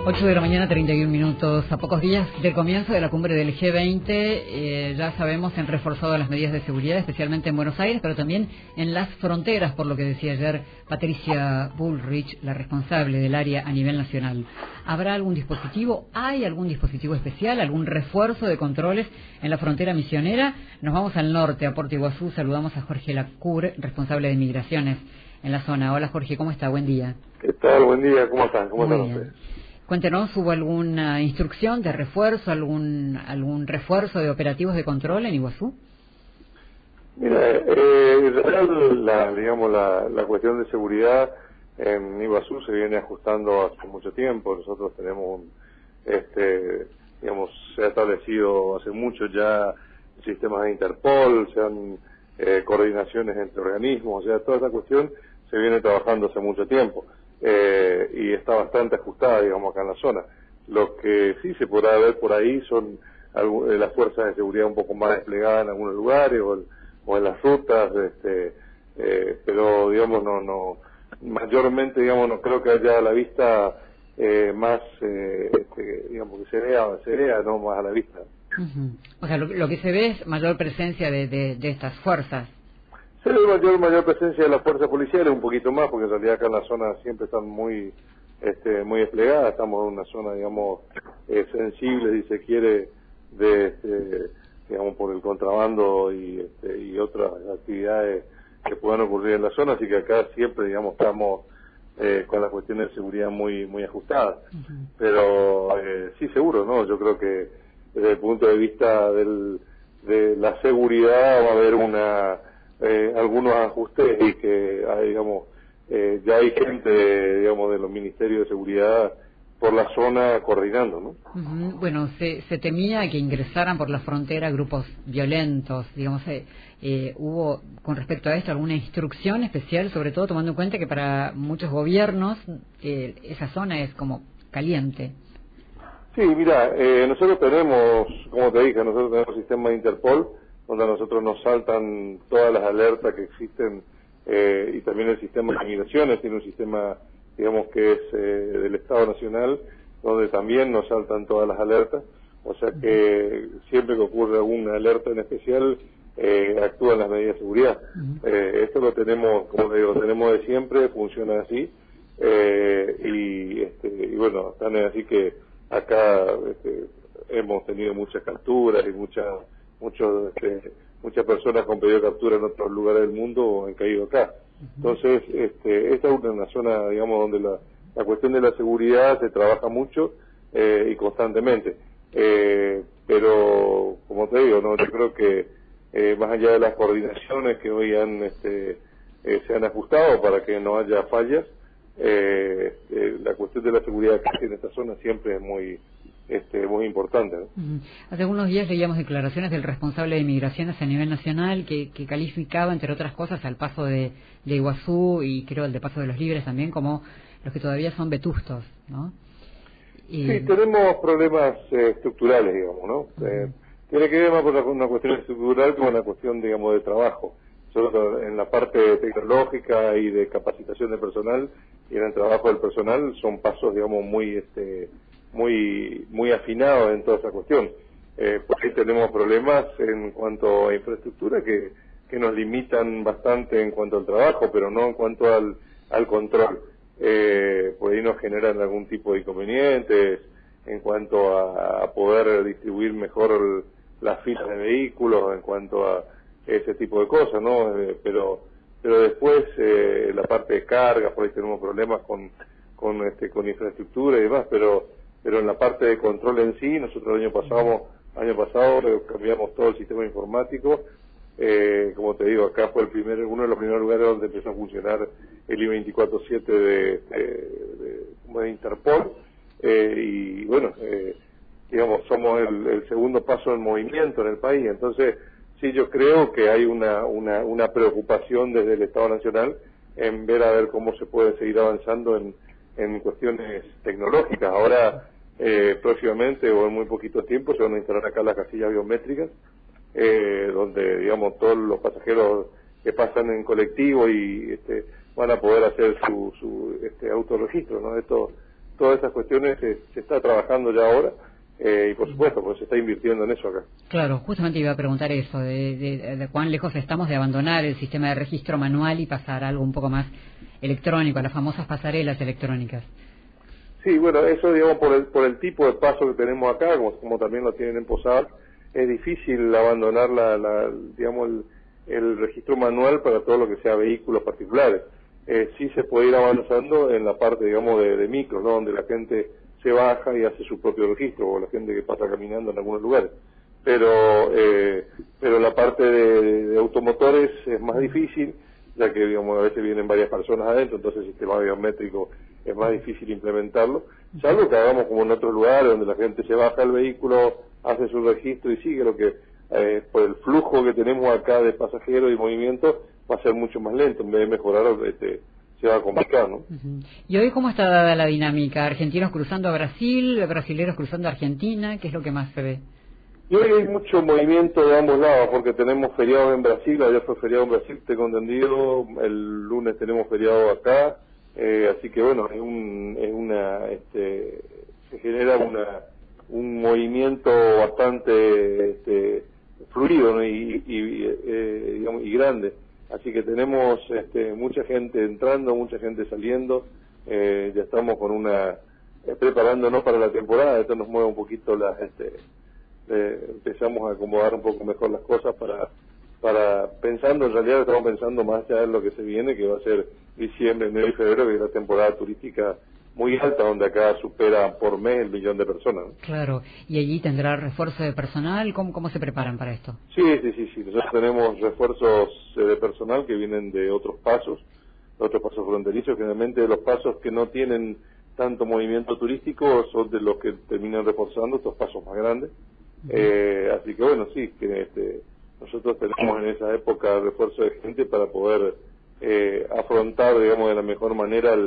8 de la mañana, 31 minutos. A pocos días del comienzo de la cumbre del G20, ya sabemos, se han reforzado las medidas de seguridad, especialmente en Buenos Aires, pero también en las fronteras, por lo que decía ayer Patricia Bullrich, la responsable del área a nivel nacional. ¿Habrá algún dispositivo? ¿Hay algún dispositivo especial? ¿Algún refuerzo de controles en la frontera misionera? Nos vamos al norte, a Puerto Iguazú. Saludamos a Jorge Lacour, responsable de migraciones en la zona. Hola Jorge, ¿cómo está? Buen día. ¿Qué tal? Buen día, ¿cómo están? ¿Cómo están ustedes? Cuéntenos, ¿hubo alguna instrucción de refuerzo, algún refuerzo de operativos de control en Iguazú? Mira, en realidad la cuestión de seguridad en Iguazú se viene ajustando hace mucho tiempo. Nosotros tenemos se ha establecido hace mucho ya sistemas de Interpol, se han coordinaciones entre organismos, o sea, toda esa cuestión se viene trabajando hace mucho tiempo. Y está bastante ajustada, digamos, acá en la zona. Lo que sí se podrá ver por ahí son las fuerzas de seguridad un poco más desplegadas en algunos lugares o en las rutas, pero digamos no mayormente, digamos, no creo que haya a la vista más digamos que se vea no más a la vista. O sea, lo que se ve es mayor presencia de estas fuerzas. Se ve mayor presencia de las fuerzas policiales, un poquito más, porque en realidad acá en la zona siempre están muy desplegadas. Estamos en una zona, digamos, sensible, si se quiere, digamos, por el contrabando y otras actividades que puedan ocurrir en la zona, así que acá siempre, digamos, estamos con las cuestiones de seguridad muy ajustadas. Pero sí, seguro, ¿no? Yo creo que desde el punto de vista de la seguridad va a haber algunos ajustes y que digamos ya hay gente, digamos, de los ministerios de seguridad por la zona coordinando, ¿no? Bueno, se temía que ingresaran por la frontera grupos violentos, digamos, ¿hubo con respecto a esto alguna instrucción especial, sobre todo tomando en cuenta que para muchos gobiernos esa zona es como caliente? Sí, mira, nosotros tenemos, como te dije, nosotros tenemos sistema de Interpol, donde a nosotros nos saltan todas las alertas que existen, y también el sistema de migraciones tiene un sistema, digamos, que es del Estado Nacional, donde también nos saltan todas las alertas, o sea que siempre que ocurre alguna alerta en especial, actúan las medidas de seguridad. Esto lo tenemos, como te digo, lo tenemos de siempre, funciona así, y bueno, tan es así que acá hemos tenido muchas capturas y muchas personas con pedido de captura en otros lugares del mundo han caído acá. Entonces, esta es una zona, digamos, donde la cuestión de la seguridad se trabaja mucho y constantemente. Pero, como te digo, no, yo creo que más allá de las coordinaciones que hoy se han ajustado para que no haya fallas, la cuestión de la seguridad que en esta zona siempre es muy importante, ¿no? Hace algunos días leíamos declaraciones del responsable de migraciones a nivel nacional que calificaba, entre otras cosas, al paso de Iguazú y creo el de Paso de los Libres también como los que todavía son vetustos, ¿no? Sí, tenemos problemas estructurales, digamos, ¿no? Tiene que ver más con una cuestión estructural que con una cuestión, digamos, de trabajo. Nosotros en la parte tecnológica y de capacitación de personal y en el trabajo del personal son pasos, digamos, muy afinados en toda esa cuestión. Por ahí tenemos problemas en cuanto a infraestructura que nos limitan bastante en cuanto al trabajo, pero no en cuanto al control. Por ahí nos generan algún tipo de inconvenientes en cuanto a poder distribuir mejor las filas de vehículos, en cuanto a ese tipo de cosas, ¿no? Pero después la parte de carga, por ahí tenemos problemas con infraestructura y demás, pero en la parte de control en sí, nosotros el año pasado cambiamos todo el sistema informático. Como te digo, acá fue uno de los primeros lugares donde empezó a funcionar el I-24/7 de Interpol, y bueno, digamos, somos el segundo paso en movimiento en el país. Entonces sí, yo creo que hay una preocupación desde el Estado Nacional en ver cómo se puede seguir avanzando en cuestiones tecnológicas. Ahora, próximamente o en muy poquito tiempo se van a instalar acá las casillas biométricas, donde, digamos, todos los pasajeros que pasan en colectivo y van a poder hacer su autorregistro, ¿no? Esto todas esas cuestiones se está trabajando ya ahora, y por supuesto, pues se está invirtiendo en eso acá. Claro, justamente iba a preguntar eso, de cuán lejos estamos de abandonar el sistema de registro manual y pasar a algo un poco más electrónico, a las famosas pasarelas electrónicas. Sí, bueno, eso, digamos, por el tipo de paso que tenemos acá, como también lo tienen en Posadas, es difícil abandonar digamos, el registro manual para todo lo que sea vehículos particulares. Sí se puede ir avanzando en la parte, digamos, de micros, ¿no? Donde la gente se baja y hace su propio registro, o la gente que pasa caminando en algunos lugares. Pero la parte de automotores es más difícil, ya que, digamos, a veces vienen varias personas adentro, entonces el sistema biométrico es más difícil implementarlo, salvo que hagamos como en otros lugares donde la gente se baja del vehículo, hace su registro y sigue, lo que por el flujo que tenemos acá de pasajeros y movimiento va a ser mucho más lento, en vez de mejorar se va a complicar, ¿no? ¿Y hoy cómo está dada la dinámica? ¿Argentinos cruzando a Brasil, brasileros cruzando a Argentina? ¿Qué es lo que más se ve? Y hoy hay mucho movimiento de ambos lados, porque tenemos feriados en Brasil, ayer fue feriado en Brasil, tengo entendido, el lunes tenemos feriado acá, así que bueno, se genera un movimiento bastante fluido, ¿no? Digamos, y grande, así que tenemos mucha gente entrando, mucha gente saliendo, ya estamos con preparándonos para la temporada, esto nos mueve un poquito empezamos a acomodar un poco mejor las cosas para pensando, en realidad estamos pensando más allá en lo que se viene, que va a ser diciembre, enero y febrero, que es la temporada turística muy alta, donde acá supera por mes el 1.000.000 de personas, ¿no? Claro, ¿y allí tendrá refuerzo de personal? ¿Cómo se preparan para esto? Sí, nosotros tenemos refuerzos de personal que vienen de otros pasos fronterizos, generalmente los pasos que no tienen tanto movimiento turístico son de los que terminan reforzando estos pasos más grandes. Así que bueno, sí, que nosotros tenemos en esa época refuerzo de gente para poder afrontar, digamos, de la mejor manera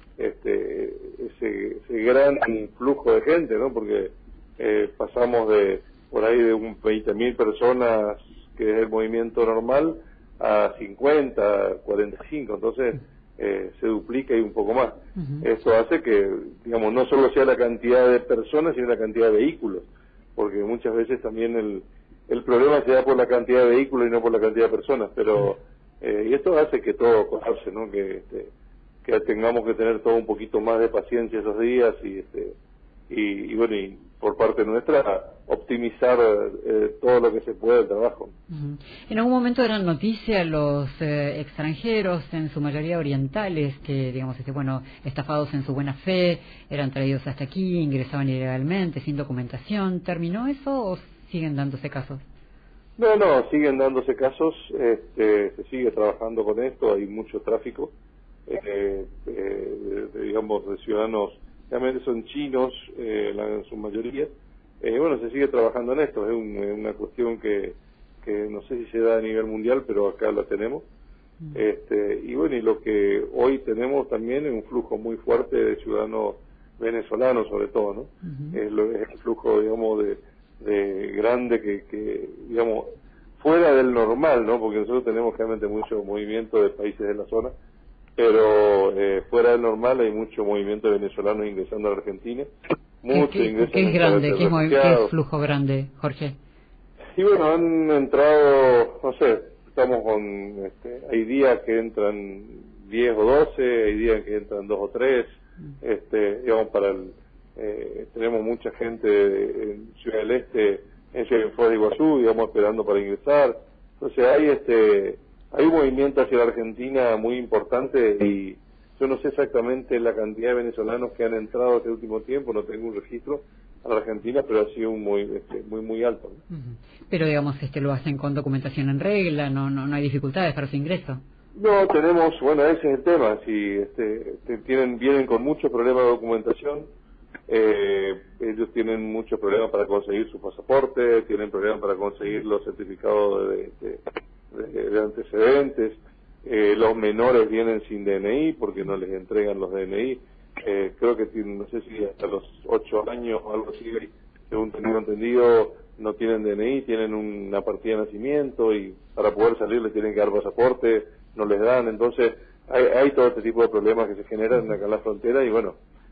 ese gran flujo de gente, ¿no? Porque pasamos por ahí de 20.000 personas, que es el movimiento normal, a 50, 45, entonces se duplica y un poco más. Esto hace que, digamos, no solo sea la cantidad de personas, sino la cantidad de vehículos, porque muchas veces también el problema se da por la cantidad de vehículos y no por la cantidad de personas, pero y esto hace que todo colapse, ¿no? Que tengamos que tener todo un poquito más de paciencia esos días y bueno, y por parte nuestra optimizar todo lo que se pueda del trabajo. En algún momento eran noticia los extranjeros, en su mayoría orientales, que, digamos, estafados en su buena fe, eran traídos hasta aquí, ingresaban ilegalmente, sin documentación. ¿Terminó eso o siguen dándose casos? No, siguen dándose casos, se sigue trabajando con esto, hay mucho tráfico, digamos, de ciudadanos, realmente son chinos, en su mayoría. Bueno, se sigue trabajando en esto, es una cuestión que no sé si se da a nivel mundial, pero acá la tenemos. Y bueno, y lo que hoy tenemos también es un flujo muy fuerte de ciudadanos venezolanos, sobre todo, ¿no? Es el flujo, digamos, de grande que digamos, fuera del normal, ¿no? Porque nosotros tenemos realmente mucho movimiento de países de la zona, pero fuera del normal hay mucho movimiento de venezolanos ingresando a la Argentina. ¿Qué es grande? ¿Qué es flujo grande, Jorge? Y bueno, han entrado, no sé, estamos con, hay días que entran 10 o 12, hay días que entran 2 o 3, digamos, tenemos mucha gente en Ciudad del Este, en Foz de Iguazú, digamos, esperando para ingresar. Entonces hay un movimiento hacia la Argentina muy importante y yo no sé exactamente la cantidad de venezolanos que han entrado este último tiempo, no tengo un registro a la Argentina, pero ha sido muy alto, ¿no? Pero digamos, lo hacen con documentación en regla, no hay dificultades para su ingreso. No, tenemos, bueno, ese es el tema, si vienen con muchos problemas de documentación, ellos tienen muchos problemas para conseguir su pasaporte, tienen problemas para conseguir los certificados de antecedentes, los menores vienen sin DNI porque no les entregan los DNI, creo que tienen, no sé si hasta los 8 años o algo así, según tengo entendido, no tienen DNI, tienen una partida de nacimiento y para poder salir les tienen que dar pasaporte, no les dan, entonces hay todo este tipo de problemas que se generan acá en la frontera y bueno,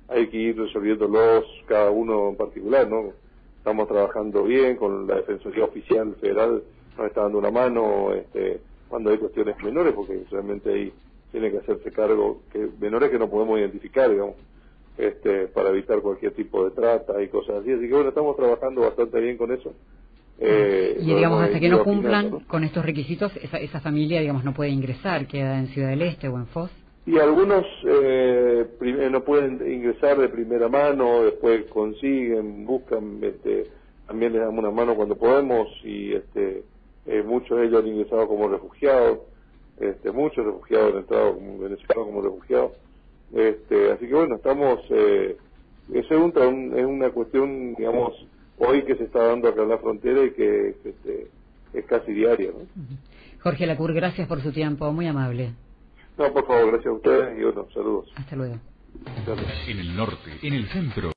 hay que ir resolviéndolos cada uno en particular, ¿no? Estamos trabajando bien con la Defensoría Oficial Federal, nos está dando una mano cuando hay cuestiones menores, porque realmente ahí tiene que hacerse cargo, que menores que no podemos identificar, digamos, para evitar cualquier tipo de trata y cosas así. Así que bueno, estamos trabajando bastante bien con eso. Y digamos, hasta que no cumplan ¿no? con estos requisitos, esa familia, digamos, no puede ingresar, queda en Ciudad del Este o en Foz. Y algunos no pueden ingresar de primera mano, después consiguen, buscan, también les damos una mano cuando podemos, y muchos de ellos han ingresado como refugiados, muchos refugiados han entrado como venezolanos como refugiados, así que bueno, estamos, eso es una cuestión, digamos, hoy que se está dando acá en la frontera y que es casi diaria, ¿no? Jorge Lacour, gracias por su tiempo, muy amable. No, por favor, gracias a ustedes y bueno, saludos. Hasta luego. En el norte, en el centro.